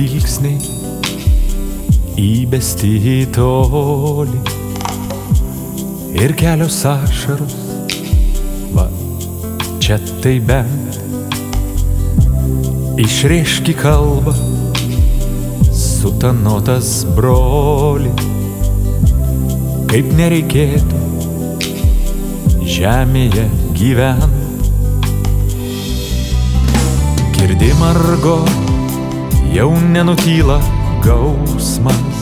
žvilgsniai įbesti į tolį ir kelios ašaros, va čia tai bent išrėžki kalbą, sutanotas broli, kaip nereikėtų žemėje gyvent. Girdi Margo, jau nenutyla gausmas,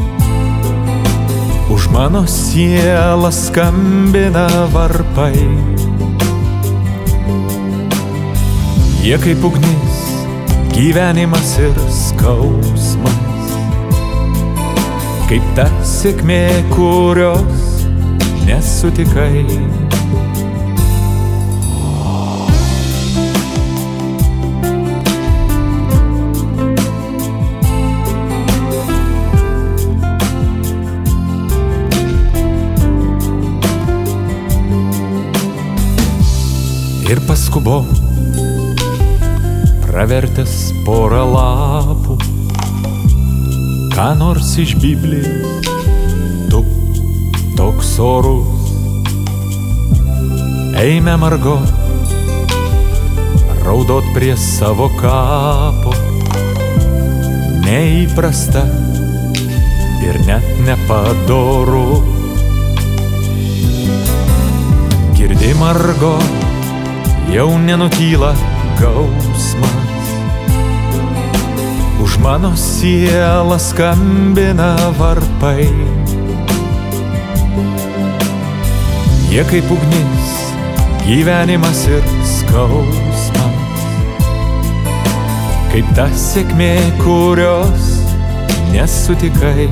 už mano sielą skambina varpai. Jie kaip ugnis, gyvenimas ir skausmas, kaip ta sėkmė, kurios nesutikai. Ir paskubom, pravertęs porą lapų, ką nors iš Biblijos, tu toks orus. Eime Margo, raudot prie savo kapo, neįprasta ir net nepadoru. Girdi Margo, jau nenutyla gausmas, už mano sielą skambina varpai. Jie kaip ugnis, gyvenimas ir skausmas, kaip ta sėkmė, kurios nesutikai.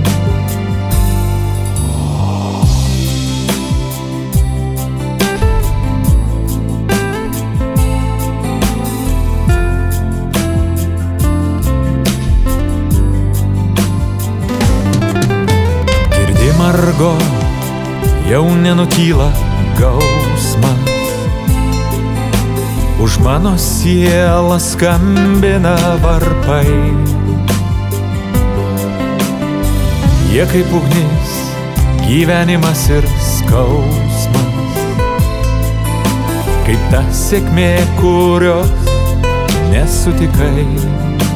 Margo, jau nenutyla gausmas, už mano sielą skambina varpai. Jie kaip ugnis, gyvenimas ir skausmas, kaip ta sėkmė, kurios nesutikai.